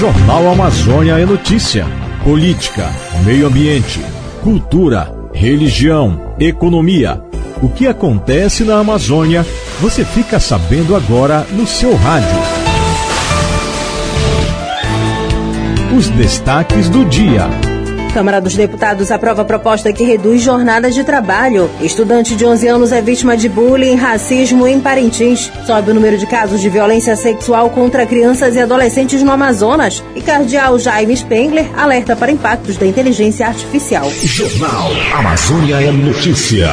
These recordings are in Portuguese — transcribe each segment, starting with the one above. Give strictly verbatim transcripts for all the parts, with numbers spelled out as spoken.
Jornal Amazônia é notícia. Política, meio ambiente, cultura, religião, economia. O que acontece na Amazônia, você fica sabendo agora no seu rádio. Os destaques do dia. Câmara dos Deputados aprova proposta que reduz jornadas de trabalho. Estudante de onze anos é vítima de bullying e racismo em Parintins. Sobe o número de casos de violência sexual contra crianças e adolescentes no Amazonas. E cardeal Jaime Spengler alerta para impactos da inteligência artificial. Jornal Amazônia é notícia.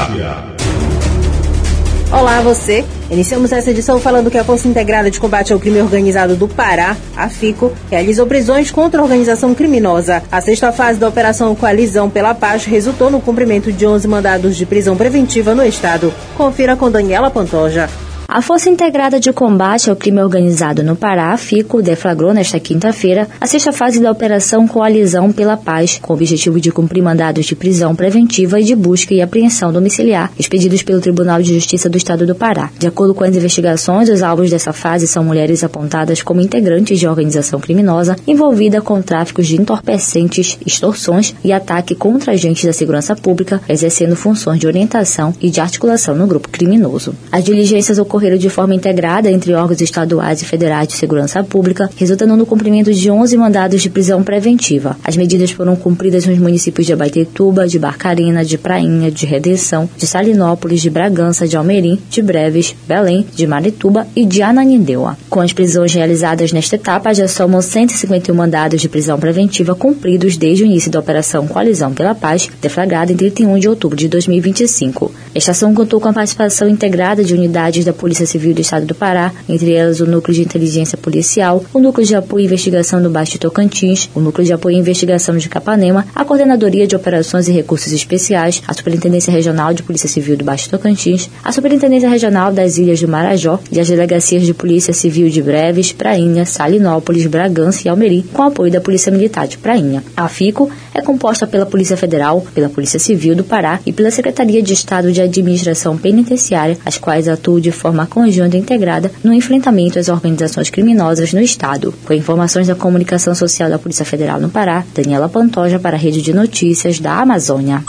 Olá, você. Iniciamos essa edição falando que a Força Integrada de Combate ao Crime Organizado do Pará, a FICO, realizou prisões contra a organização criminosa. A sexta fase da Operação Coalizão pela Paz resultou no cumprimento de onze mandados de prisão preventiva no estado. Confira com Daniela Pantoja. A Força Integrada de Combate ao Crime Organizado no Pará, FICO, deflagrou nesta quinta-feira a sexta fase da Operação Coalizão pela Paz, com o objetivo de cumprir mandados de prisão preventiva e de busca e apreensão domiciliar, expedidos pelo Tribunal de Justiça do Estado do Pará. De acordo com as investigações, os alvos dessa fase são mulheres apontadas como integrantes de organização criminosa envolvida com tráficos de entorpecentes, extorsões e ataque contra agentes da segurança pública, exercendo funções de orientação e de articulação no grupo criminoso. As diligências ocorreram ocorreram de forma integrada entre órgãos estaduais e federais de segurança pública, resultando no cumprimento de onze mandados de prisão preventiva. As medidas foram cumpridas nos municípios de Abaetetuba, de Barcarena, de Prainha, de Redenção, de Salinópolis, de Bragança, de Almerim, de Breves, Belém, de Marituba e de Ananindeua. Com as prisões realizadas nesta etapa, já somam cento e cinquenta e um mandados de prisão preventiva cumpridos desde o início da Operação Coalizão pela Paz, deflagrada em trinta e um de outubro de dois mil e vinte e cinco. Esta ação contou com a participação integrada de unidades da Polícia Civil do Estado do Pará, entre elas o Núcleo de Inteligência Policial, o Núcleo de Apoio e Investigação do Baixo Tocantins, o Núcleo de Apoio e Investigação de Capanema, a Coordenadoria de Operações e Recursos Especiais, a Superintendência Regional de Polícia Civil do Baixo Tocantins, a Superintendência Regional das Ilhas do Marajó e as Delegacias de Polícia Civil de Breves, Prainha, Salinópolis, Bragança e Almerim, com apoio da Polícia Militar de Prainha. A FICO é composta pela Polícia Federal, pela Polícia Civil do Pará e pela Secretaria de Estado de Administração Penitenciária, as quais atuam de forma conjunta e integrada no enfrentamento às organizações criminosas no Estado. Com informações da Comunicação Social da Polícia Federal no Pará, Daniela Pantoja para a Rede de Notícias da Amazônia.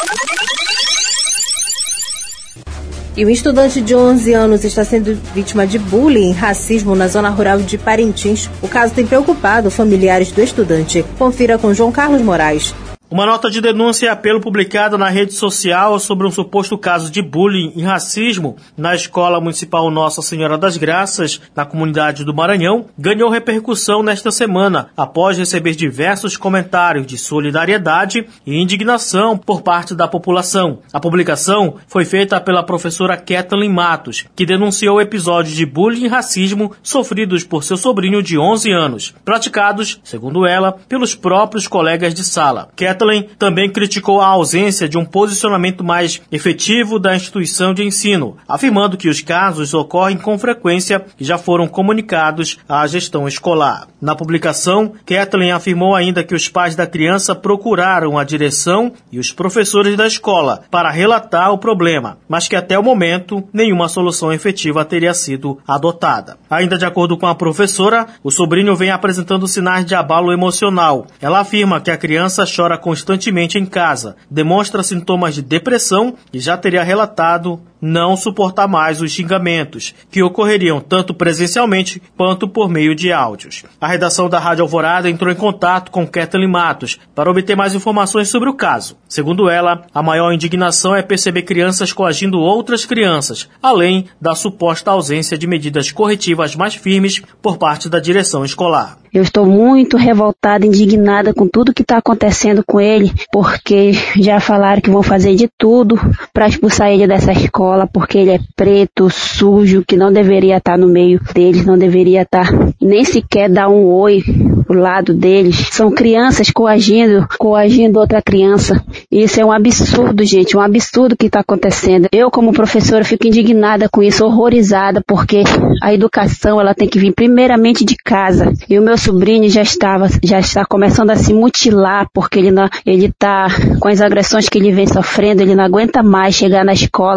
E um estudante de onze anos está sendo vítima de bullying e racismo na zona rural de Parintins. O caso tem preocupado familiares do estudante. Confira com João Carlos Moraes. Uma nota de denúncia e apelo publicada na rede social sobre um suposto caso de bullying e racismo na Escola Municipal Nossa Senhora das Graças, na comunidade do Maranhão, ganhou repercussão nesta semana, após receber diversos comentários de solidariedade e indignação por parte da população. A publicação foi feita pela professora Kathleen Matos, que denunciou episódios de bullying e racismo sofridos por seu sobrinho de onze anos, praticados, segundo ela, pelos próprios colegas de sala. Kathleen também criticou a ausência de um posicionamento mais efetivo da instituição de ensino, afirmando que os casos ocorrem com frequência e já foram comunicados à gestão escolar. Na publicação, Kathleen afirmou ainda que os pais da criança procuraram a direção e os professores da escola para relatar o problema, mas que até o momento nenhuma solução efetiva teria sido adotada. Ainda de acordo com a professora, o sobrinho vem apresentando sinais de abalo emocional. Ela afirma que a criança chora constantemente em casa, demonstra sintomas de depressão e já teria relatado não suportar mais os xingamentos, que ocorreriam tanto presencialmente quanto por meio de áudios. A redação da Rádio Alvorada entrou em contato com Kathleen Matos para obter mais informações sobre o caso. Segundo ela, a maior indignação é perceber crianças coagindo outras crianças, além da suposta ausência de medidas corretivas mais firmes por parte da direção escolar. Eu estou muito revoltada, indignada com tudo que está acontecendo com ele, porque já falaram que vão fazer de tudo para expulsar ele dessa escola, porque ele é preto, sujo, que não deveria estar no meio deles, não deveria estar nem sequer dar um oi pro lado deles. São crianças coagindo, coagindo outra criança. Isso é um absurdo, gente, um absurdo que está acontecendo. Eu, como professora, fico indignada com isso, horrorizada, porque a educação, ela tem que vir primeiramente de casa. E o meu sobrinho já estava, já está começando a se mutilar, porque ele não, ele tá com as agressões que ele vem sofrendo, ele não aguenta mais chegar na escola e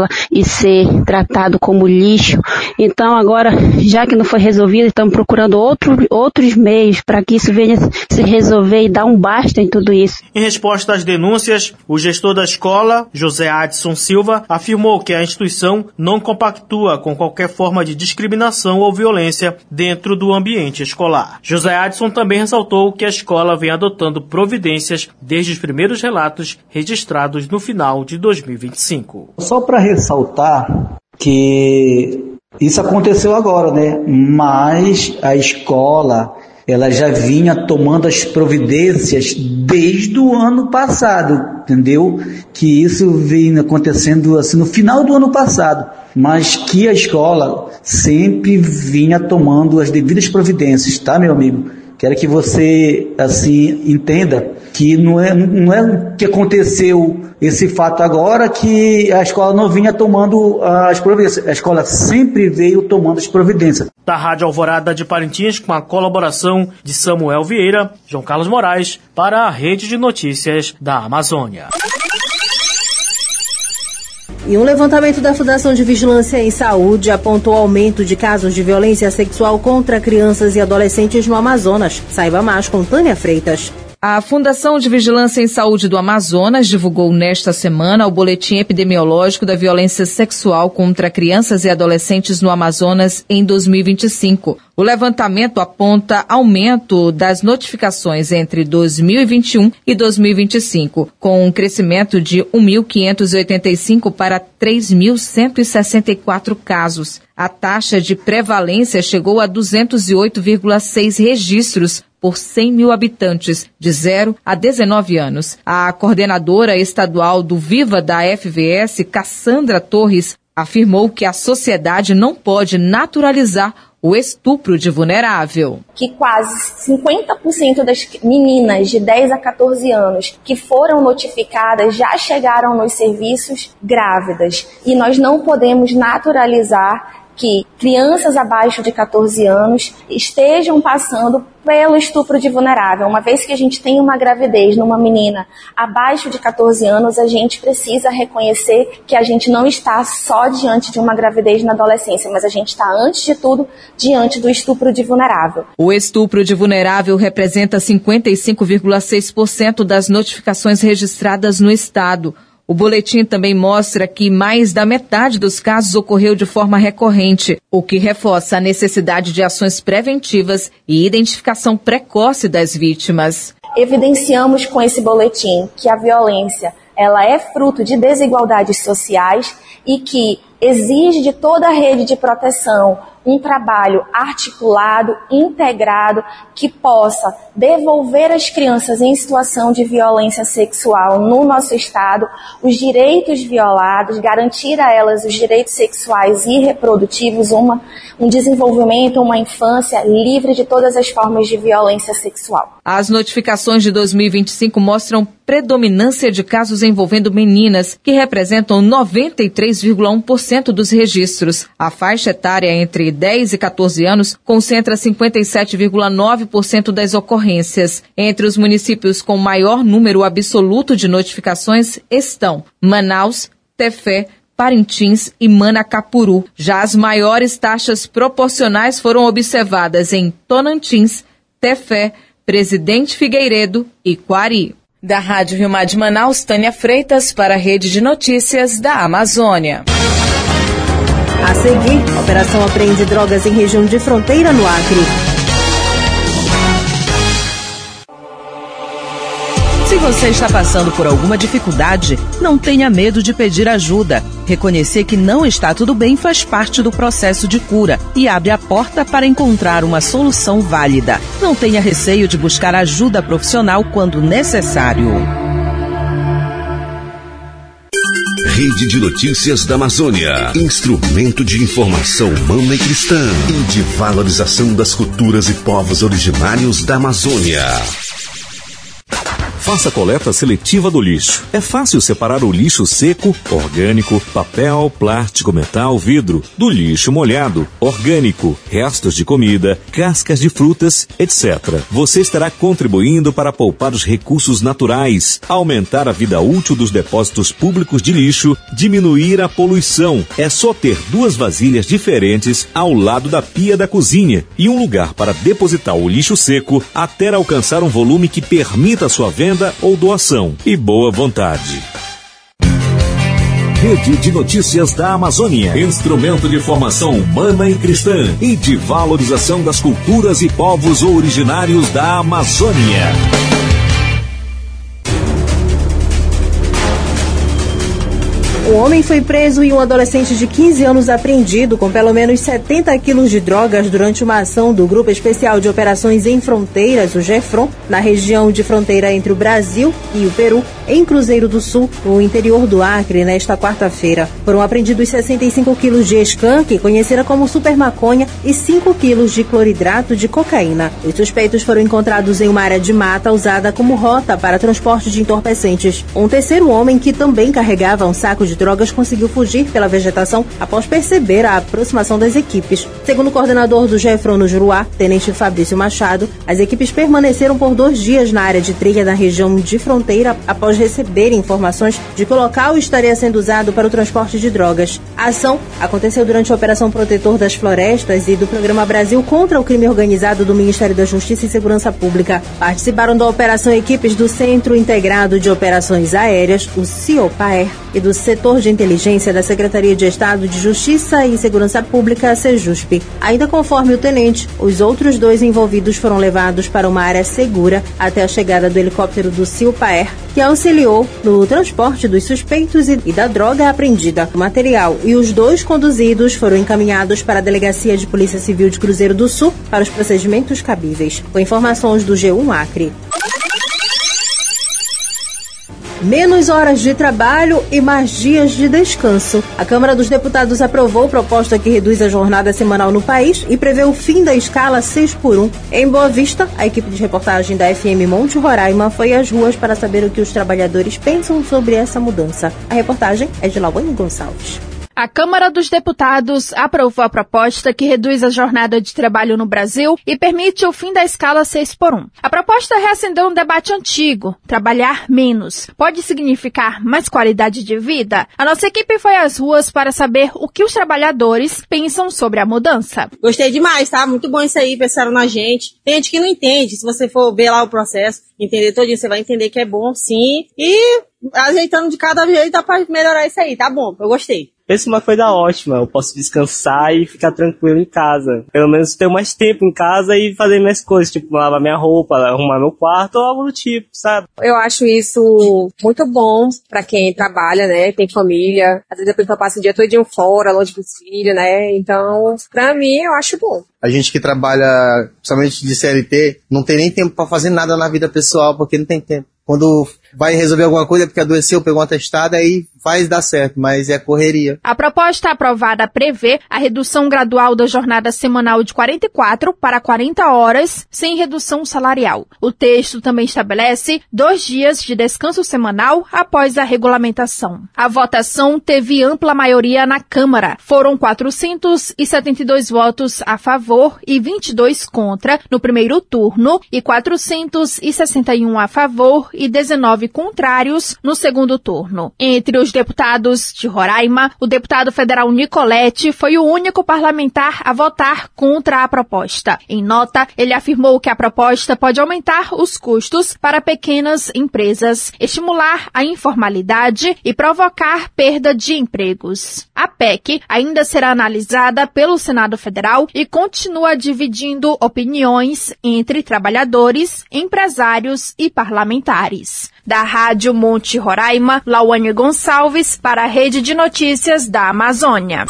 de ser tratado como lixo. Então agora, já que não foi resolvido, estamos procurando outro, outros meios para que isso venha se resolver e dar um basta em tudo isso. Em resposta às denúncias, o gestor da escola, José Adson Silva, afirmou que a instituição não compactua com qualquer forma de discriminação ou violência dentro do ambiente escolar. José Adson também ressaltou que a escola vem adotando providências desde os primeiros relatos registrados no final de dois mil e vinte e cinco. Só para ressaltar que isso aconteceu agora, né? Mas a escola, ela já vinha tomando as providências desde o ano passado, entendeu? Que isso vinha acontecendo assim no final do ano passado, mas que a escola sempre vinha tomando as devidas providências, tá, meu amigo? Quero que você, assim, entenda que não é, não é o que aconteceu esse fato agora que a escola não vinha tomando as providências. A escola sempre veio tomando as providências. Da Rádio Alvorada de Parintins, com a colaboração de Samuel Vieira, João Carlos Moraes, para a Rede de Notícias da Amazônia. E um levantamento da Fundação de Vigilância em Saúde apontou aumento de casos de violência sexual contra crianças e adolescentes no Amazonas. Saiba mais com Tânia Freitas. A Fundação de Vigilância em Saúde do Amazonas divulgou nesta semana o Boletim Epidemiológico da Violência Sexual contra Crianças e Adolescentes no Amazonas em dois mil e vinte e cinco. O levantamento aponta aumento das notificações entre dois mil e vinte e um e dois mil e vinte e cinco, com um crescimento de mil quinhentos e oitenta e cinco para três mil cento e sessenta e quatro casos. A taxa de prevalência chegou a duzentos e oito vírgula seis registros por cem mil habitantes, de zero a dezenove anos. A coordenadora estadual do Viva da F V S, Cassandra Torres, afirmou que a sociedade não pode naturalizar o estupro de vulnerável. Que quase cinquenta por cento das meninas de dez a quatorze anos que foram notificadas já chegaram nos serviços grávidas. E nós não podemos naturalizar que crianças abaixo de quatorze anos estejam passando pelo estupro de vulnerável. Uma vez que a gente tem uma gravidez numa menina abaixo de quatorze anos, a gente precisa reconhecer que a gente não está só diante de uma gravidez na adolescência, mas a gente está, antes de tudo, diante do estupro de vulnerável. O estupro de vulnerável representa cinquenta e cinco vírgula seis por cento das notificações registradas no estado. O boletim também mostra que mais da metade dos casos ocorreu de forma recorrente, o que reforça a necessidade de ações preventivas e identificação precoce das vítimas. Evidenciamos com esse boletim que a violência ela é fruto de desigualdades sociais e que exige de toda a rede de proteção um trabalho articulado, integrado, que possa devolver às crianças em situação de violência sexual no nosso estado os direitos violados, garantir a elas os direitos sexuais e reprodutivos, uma, um desenvolvimento, uma infância livre de todas as formas de violência sexual. As notificações de dois mil e vinte e cinco mostram predominância de casos envolvendo meninas, que representam noventa e três vírgula um por cento dos registros. A faixa etária entre dez e quatorze anos concentra cinquenta e sete vírgula nove por cento das ocorrências. Entre os municípios com maior número absoluto de notificações estão Manaus, Tefé, Parintins e Manacapuru. Já as maiores taxas proporcionais foram observadas em Tonantins, Tefé, Presidente Figueiredo e Quari. Da Rádio Rio Mar de Manaus, Tânia Freitas para a Rede de Notícias da Amazônia. A seguir, a operação apreende drogas em região de fronteira no Acre. Se você está passando por alguma dificuldade, não tenha medo de pedir ajuda. Reconhecer que não está tudo bem faz parte do processo de cura e abre a porta para encontrar uma solução válida. Não tenha receio de buscar ajuda profissional quando necessário. Rede de Notícias da Amazônia. Instrumento de informação humana e cristã e de valorização das culturas e povos originários da Amazônia. Faça a coleta seletiva do lixo. É fácil separar o lixo seco, orgânico, papel, plástico, metal, vidro, do lixo molhado, orgânico, restos de comida, cascas de frutas, etcétera. Você estará contribuindo para poupar os recursos naturais, aumentar a vida útil dos depósitos públicos de lixo, diminuir a poluição. É só ter duas vasilhas diferentes ao lado da pia da cozinha e um lugar para depositar o lixo seco até alcançar um volume que permita a sua venda ou doação. E boa vontade. Rede de Notícias da Amazônia. Instrumento de formação humana e cristã e de valorização das culturas e povos originários da Amazônia. Um homem foi preso e um adolescente de quinze anos apreendido com pelo menos setenta quilos de drogas durante uma ação do Grupo Especial de Operações em Fronteiras, o GEFRON, na região de fronteira entre o Brasil e o Peru, em Cruzeiro do Sul, no interior do Acre, nesta quarta-feira. Foram apreendidos sessenta e cinco quilos de skunk, conhecida como super maconha, e cinco quilos de cloridrato de cocaína. Os suspeitos foram encontrados em uma área de mata usada como rota para transporte de entorpecentes. Um terceiro homem, que também carregava um saco de drogas, conseguiu fugir pela vegetação após perceber a aproximação das equipes. Segundo o coordenador do GEFRON no Juruá, tenente Fabrício Machado, as equipes permaneceram por dois dias na área de trilha da região de fronteira após receberem informações de que o local estaria sendo usado para o transporte de drogas. A ação aconteceu durante a Operação Protetor das Florestas e do Programa Brasil contra o Crime Organizado do Ministério da Justiça e Segurança Pública. Participaram da operação equipes do Centro Integrado de Operações Aéreas, o CIOPAER, e do Setor de Inteligência da Secretaria de Estado de Justiça e Segurança Pública, a SEJUSP. Ainda conforme o tenente, os outros dois envolvidos foram levados para uma área segura até a chegada do helicóptero do CIOPAER, que auxiliou no transporte dos suspeitos e da droga apreendida. O material e os dois conduzidos foram encaminhados para a Delegacia de Polícia Civil de Cruzeiro do Sul para os procedimentos cabíveis. Com informações do G um Acre. Menos horas de trabalho e mais dias de descanso. A Câmara dos Deputados aprovou proposta que reduz a jornada semanal no país e prevê o fim da escala seis por um. Em Boa Vista, a equipe de reportagem da F M Monte Roraima foi às ruas para saber o que os trabalhadores pensam sobre essa mudança. A reportagem é de Lawane Gonçalves. A Câmara dos Deputados aprovou a proposta que reduz a jornada de trabalho no Brasil e permite o fim da escala seis por um. A proposta reacendeu um debate antigo. Trabalhar menos pode significar mais qualidade de vida? A nossa equipe foi às ruas para saber o que os trabalhadores pensam sobre a mudança. Gostei demais, tá? Muito bom isso aí, pensaram na gente. Tem gente que não entende. Se você for ver lá o processo, entender todinho, você vai entender que é bom, sim. E ajeitando de cada jeito dá pra melhorar isso aí, tá bom? Eu gostei. Penso uma coisa ótima, eu posso descansar e ficar tranquilo em casa. Pelo menos ter mais tempo em casa e fazer minhas coisas, tipo lavar minha roupa, arrumar meu quarto ou algo do tipo, sabe? Eu acho isso muito bom pra quem trabalha, né, tem família. Às vezes a pessoa passa o dia todinho fora, longe dos filhos, né, então pra mim eu acho bom. A gente que trabalha, principalmente de C L T, não tem nem tempo pra fazer nada na vida pessoal, porque não tem tempo. Quando vai resolver alguma coisa porque adoeceu, pegou uma testada, aí faz dar certo, mas é correria. A proposta aprovada prevê a redução gradual da jornada semanal de quarenta e quatro para quarenta horas, sem redução salarial. O texto também estabelece dois dias de descanso semanal após a regulamentação. A votação teve ampla maioria na Câmara. Foram quatrocentos e setenta e dois votos a favor e vinte e dois contra no primeiro turno e quatrocentos e sessenta e um a favor e dezenove contrários no segundo turno. Entre os deputados de Roraima, o deputado federal Nicolete foi o único parlamentar a votar contra a proposta. Em nota, ele afirmou que a proposta pode aumentar os custos para pequenas empresas, estimular a informalidade e provocar perda de empregos. A P E C ainda será analisada pelo Senado Federal e continua dividindo opiniões entre trabalhadores, empresários e parlamentares. Da Rádio Monte Roraima, Lawane Gonçalves para a Rede de Notícias da Amazônia.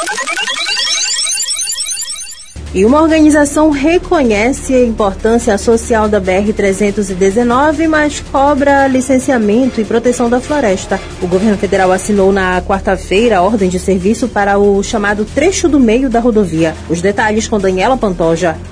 E uma organização reconhece a importância social da B R trezentos e dezenove, mas cobra licenciamento e proteção da floresta. O governo federal assinou na quarta-feira a ordem de serviço para o chamado trecho do meio da rodovia. Os detalhes com Daniela Pantoja.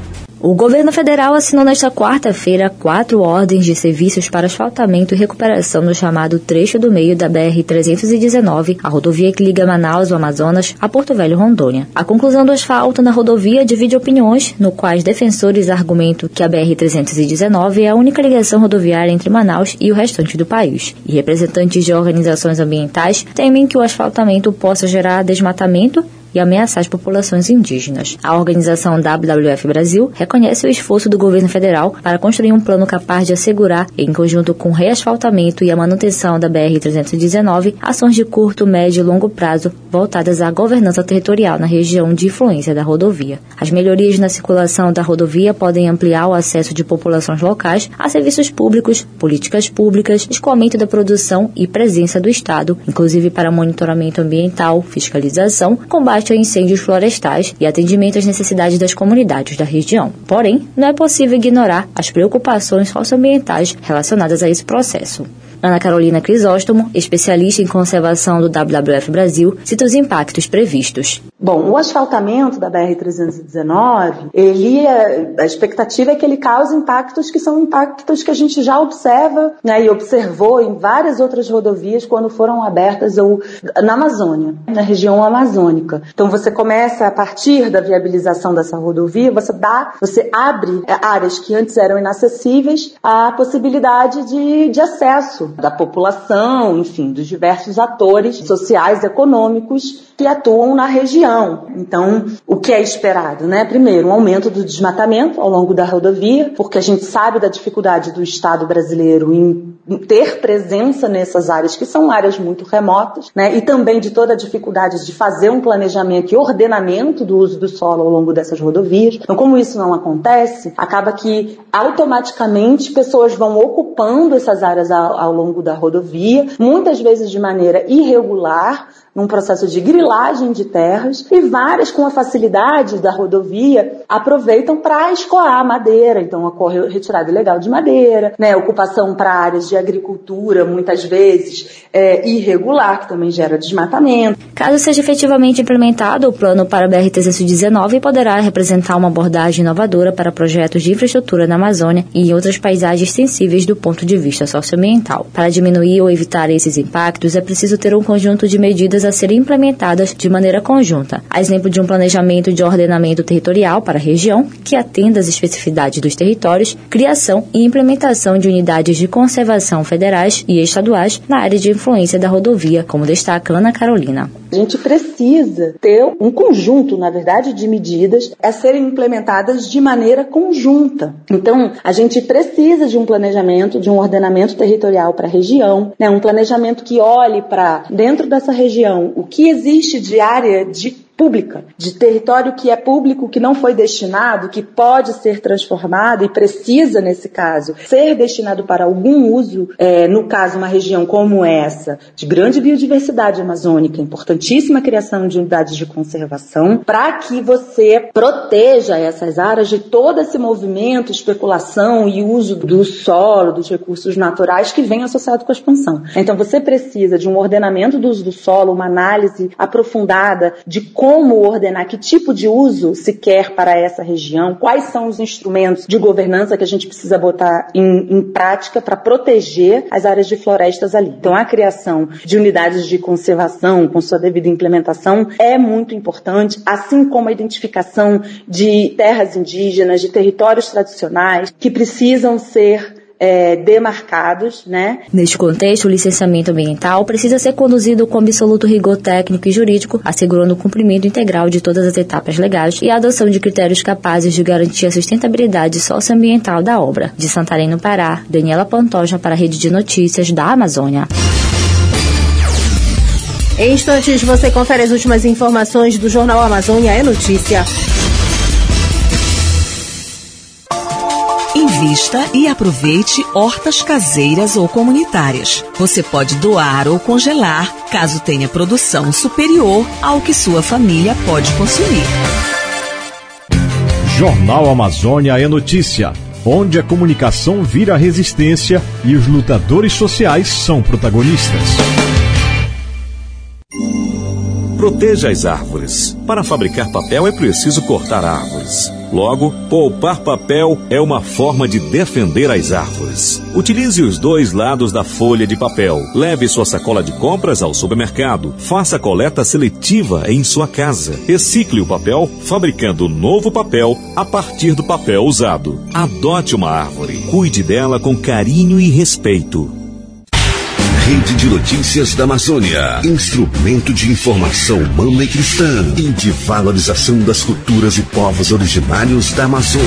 O governo federal assinou nesta quarta-feira quatro ordens de serviços para asfaltamento e recuperação no chamado trecho do meio da B R trezentos e dezenove, a rodovia que liga Manaus, o Amazonas, a Porto Velho, Rondônia. A conclusão do asfalto na rodovia divide opiniões, no quais defensores argumentam que a B R trezentos e dezenove é a única ligação rodoviária entre Manaus e o restante do país. E representantes de organizações ambientais temem que o asfaltamento possa gerar desmatamento e ameaçar as populações indígenas. A organização W W F Brasil reconhece o esforço do governo federal para construir um plano capaz de assegurar, em conjunto com o reasfaltamento e a manutenção da B R trezentos e dezenove, ações de curto, médio e longo prazo voltadas à governança territorial na região de influência da rodovia. As melhorias na circulação da rodovia podem ampliar o acesso de populações locais a serviços públicos, políticas públicas, escoamento da produção e presença do Estado, inclusive para monitoramento ambiental, fiscalização, combate a incêndios florestais e atendimento às necessidades das comunidades da região. Porém, não é possível ignorar as preocupações socioambientais relacionadas a esse processo. Ana Carolina Crisóstomo, especialista em conservação do W W F Brasil, cita os impactos previstos. Bom, o asfaltamento da B R trezentos e dezenove, ele, a expectativa é que ele cause impactos que são impactos que a gente já observa, né, e observou em várias outras rodovias quando foram abertas ou, na Amazônia, na região amazônica. Então você começa, a partir da viabilização dessa rodovia, você dá, você abre áreas que antes eram inacessíveis à possibilidade de, de acesso da população, enfim, dos diversos atores sociais, econômicos que atuam na região. Então, o que é esperado, né? Primeiro, um aumento do desmatamento ao longo da rodovia, porque a gente sabe da dificuldade do Estado brasileiro em ter presença nessas áreas que são áreas muito remotas, né? E também de toda a dificuldade de fazer um planejamento e ordenamento do uso do solo ao longo dessas rodovias. Então, como isso não acontece, acaba que automaticamente pessoas vão ocupando essas áreas ao, ao longo da rodovia, muitas vezes de maneira irregular, num processo de grilagem de terras, e várias, com a facilidade da rodovia, aproveitam para escoar madeira. Então ocorre retirada ilegal de madeira, né, ocupação para áreas de agricultura, muitas vezes é, irregular, que também gera desmatamento. Caso seja efetivamente implementado, o plano para a B R trezentos e dezenove poderá representar uma abordagem inovadora para projetos de infraestrutura na Amazônia e em outras paisagens sensíveis do ponto de vista socioambiental. Para diminuir ou evitar esses impactos, é preciso ter um conjunto de medidas a serem implementadas de maneira conjunta, a exemplo de um planejamento de ordenamento territorial para a região, que atenda às especificidades dos territórios, criação e implementação de unidades de conservação federais e estaduais na área de influência da rodovia, como destaca Ana Carolina. A gente precisa ter um conjunto, na verdade, de medidas a serem implementadas de maneira conjunta. Então, a gente precisa de um planejamento, de um ordenamento territorial para a região, né? Um planejamento que olhe para, dentro dessa região, o que existe de área de pública, de território que é público, que não foi destinado, que pode ser transformado e precisa, nesse caso, ser destinado para algum uso, é, no caso, uma região como essa, de grande biodiversidade amazônica, importantíssima criação de unidades de conservação, para que você proteja essas áreas de todo esse movimento, especulação e uso do solo, dos recursos naturais que vem associado com a expansão. Então, você precisa de um ordenamento do uso do solo, uma análise aprofundada de como ordenar, que tipo de uso se quer para essa região, quais são os instrumentos de governança que a gente precisa botar em, em prática para proteger as áreas de florestas ali. Então, a criação de unidades de conservação com sua devida implementação é muito importante, assim como a identificação de terras indígenas, de territórios tradicionais que precisam ser É, demarcados, né? Neste contexto, o licenciamento ambiental precisa ser conduzido com absoluto rigor técnico e jurídico, assegurando o cumprimento integral de todas as etapas legais e a adoção de critérios capazes de garantir a sustentabilidade socioambiental da obra. De Santarém, no Pará, Daniela Pantoja para a Rede de Notícias da Amazônia. Em instantes, você confere as últimas informações do Jornal Amazônia é Notícia. Invista e aproveite hortas caseiras ou comunitárias. Você pode doar ou congelar, caso tenha produção superior ao que sua família pode consumir. Jornal Amazônia é Notícia, onde a comunicação vira resistência e os lutadores sociais são protagonistas. Proteja as árvores. Para fabricar papel é preciso cortar árvores. Logo, poupar papel é uma forma de defender as árvores. Utilize os dois lados da folha de papel. Leve sua sacola de compras ao supermercado. Faça coleta seletiva em sua casa. Recicle o papel, fabricando novo papel a partir do papel usado. Adote uma árvore. Cuide dela com carinho e respeito. Rede de Notícias da Amazônia. Instrumento de informação humana e cristã e de valorização das culturas e povos originários da Amazônia.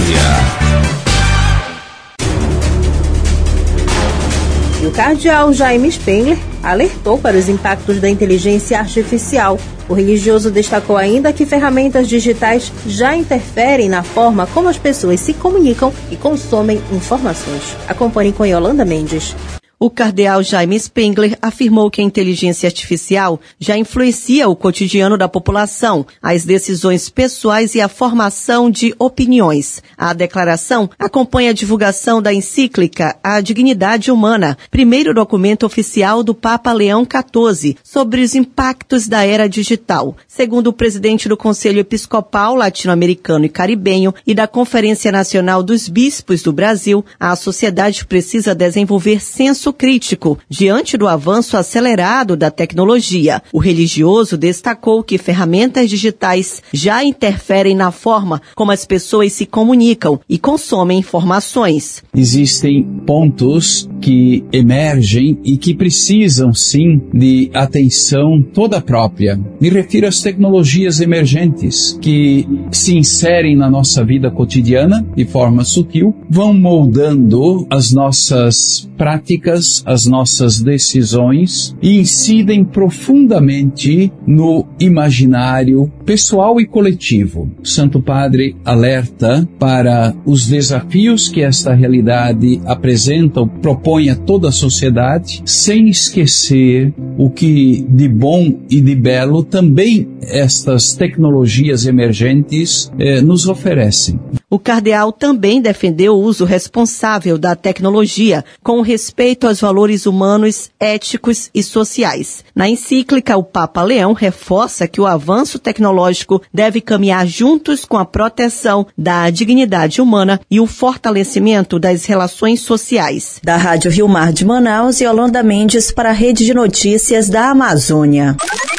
E o cardeal Jaime Spengler alertou para os impactos da inteligência artificial. O religioso destacou ainda que ferramentas digitais já interferem na forma como as pessoas se comunicam e consomem informações. Acompanhe com Yolanda Mendes. O cardeal Jaime Spengler afirmou que a inteligência artificial já influencia o cotidiano da população, as decisões pessoais e a formação de opiniões. A declaração acompanha a divulgação da encíclica A Dignidade Humana, primeiro documento oficial do Papa Leão quatorze, sobre os impactos da era digital. Segundo o presidente do Conselho Episcopal Latino-Americano e Caribenho e da Conferência Nacional dos Bispos do Brasil, a sociedade precisa desenvolver senso crítico diante do avanço acelerado da tecnologia. O religioso destacou que ferramentas digitais já interferem na forma como as pessoas se comunicam e consomem informações. Existem pontos que emergem e que precisam, sim, de atenção toda própria. Me refiro às tecnologias emergentes que se inserem na nossa vida cotidiana de forma sutil, vão moldando as nossas práticas, as nossas decisões e incidem profundamente no imaginário pessoal e coletivo. O Santo Padre alerta para os desafios que esta realidade apresenta, propõe a toda a sociedade, sem esquecer o que de bom e de belo também estas tecnologias emergentes eh, nos oferecem. O cardeal também defendeu o uso responsável da tecnologia, com respeito aos valores humanos, éticos e sociais. Na encíclica, o Papa Leão reforça que o avanço tecnológico deve caminhar juntos com a proteção da dignidade humana e o fortalecimento das relações sociais. Da Rádio Rio Mar de Manaus, Yolanda Mendes para a Rede de Notícias da Amazônia.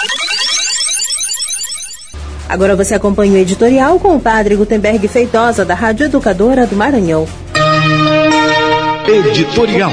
Agora você acompanha o editorial com o padre Gutenberg Feitosa, da Rádio Educadora do Maranhão. Editorial.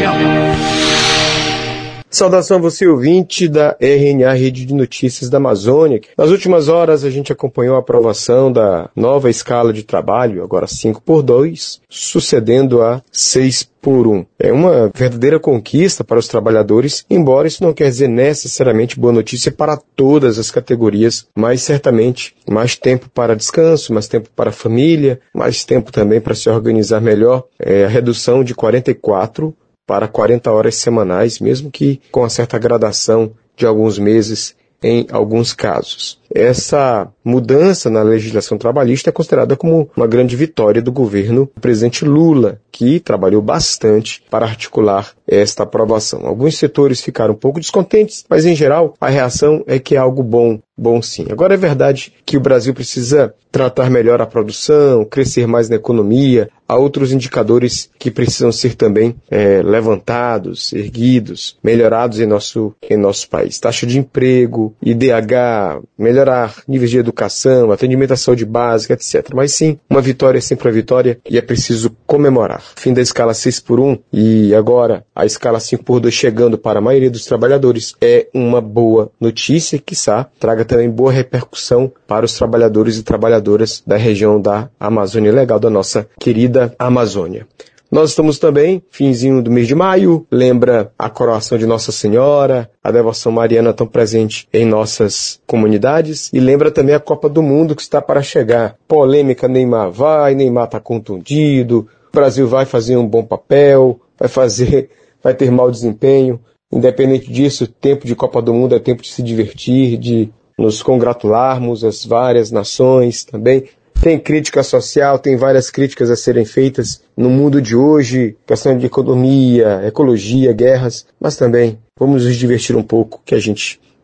Saudação a você, ouvinte da R N A Rede de Notícias da Amazônia. Nas últimas horas a gente acompanhou a aprovação da nova escala de trabalho, agora cinco por dois, sucedendo a seis por um. É uma verdadeira conquista para os trabalhadores, embora isso não quer dizer necessariamente boa notícia para todas as categorias, mas certamente mais tempo para descanso, mais tempo para a família, mais tempo também para se organizar melhor. É a redução de quarenta e quatro para quarenta horas semanais, mesmo que com uma certa gradação de alguns meses em alguns casos. Essa mudança na legislação trabalhista é considerada como uma grande vitória do governo do presidente Lula, que trabalhou bastante para articular esta aprovação. Alguns setores ficaram um pouco descontentes, mas em geral a reação é que é algo bom, bom sim. Agora é verdade que o Brasil precisa tratar melhor a produção, crescer mais na economia. Há outros indicadores que precisam ser também é, levantados, erguidos, melhorados em nosso, em nosso país. Taxa de emprego, I D H, melhorar níveis de educação, atendimento à saúde básica, etcétera. Mas sim, uma vitória é sempre uma vitória e é preciso comemorar. Fim da escala seis por um e agora a escala cinco por dois chegando para a maioria dos trabalhadores é uma boa notícia, quiçá traga também boa repercussão para os trabalhadores e trabalhadoras da região da Amazônia Legal, da nossa querida Amazônia. Nós estamos também, finzinho do mês de maio, lembra a coroação de Nossa Senhora, a devoção mariana tão presente em nossas comunidades, e lembra também a Copa do Mundo que está para chegar. Polêmica, Neymar vai, Neymar está contundido, o Brasil vai fazer um bom papel, vai fazer, vai ter mau desempenho. Independente disso, tempo de Copa do Mundo é tempo de se divertir, de nos congratularmos, as várias nações também. Tem crítica social, tem várias críticas a serem feitas no mundo de hoje, questão de economia, ecologia, guerras, mas também vamos nos divertir um pouco, que a gente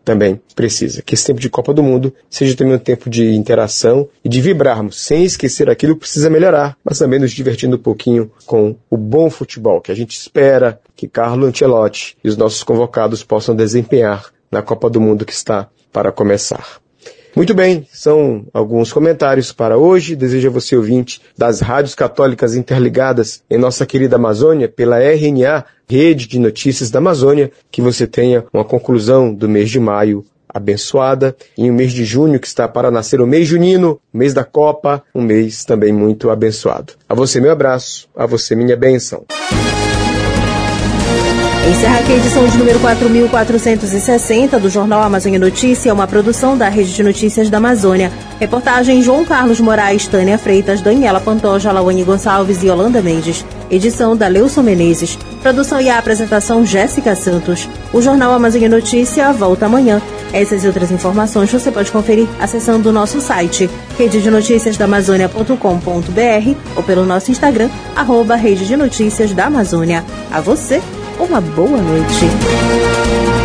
também precisa. Que esse tempo de Copa do Mundo seja também um tempo de interação e de vibrarmos, sem esquecer aquilo que precisa melhorar, mas também nos divertindo um pouquinho com o bom futebol que a gente espera que Carlo Ancelotti e os nossos convocados possam desempenhar na Copa do Mundo que está para começar. Muito bem, são alguns comentários para hoje. Desejo a você, ouvinte das rádios católicas interligadas em nossa querida Amazônia, pela R N A, Rede de Notícias da Amazônia, que você tenha uma conclusão do mês de maio abençoada, e o mês de junho que está para nascer, o mês junino, mês da Copa, um mês também muito abençoado. A você meu abraço, a você minha bênção. Encerra aqui a edição de número quatro mil quatrocentos e sessenta do Jornal Amazônia Notícia, uma produção da Rede de Notícias da Amazônia. Reportagem João Carlos Moraes, Tânia Freitas, Daniela Pantoja, Lawane Gonçalves e Yolanda Mendes. Edição da Leuson Menezes. Produção e a apresentação Jéssica Santos. O Jornal Amazônia Notícia volta amanhã. Essas e outras informações você pode conferir acessando o nosso site rede de notícias da amazônia ponto com ponto br ou pelo nosso Instagram, arroba Rede de Notícias da Amazônia. A você, uma boa noite.